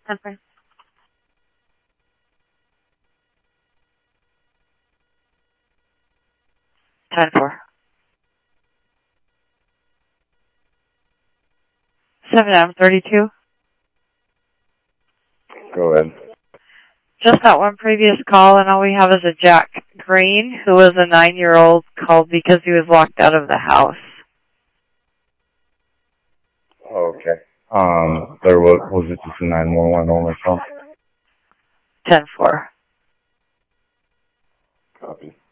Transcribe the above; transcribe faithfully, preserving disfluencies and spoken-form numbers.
Okay. ten four. seven M thirty-two. Go ahead. Just that one previous call, and all we have is a Jack Green, who was a nine-year-old, called because he was locked out of the house. Okay. Um, there was, was it just a nine one one only call? ten four. Copy.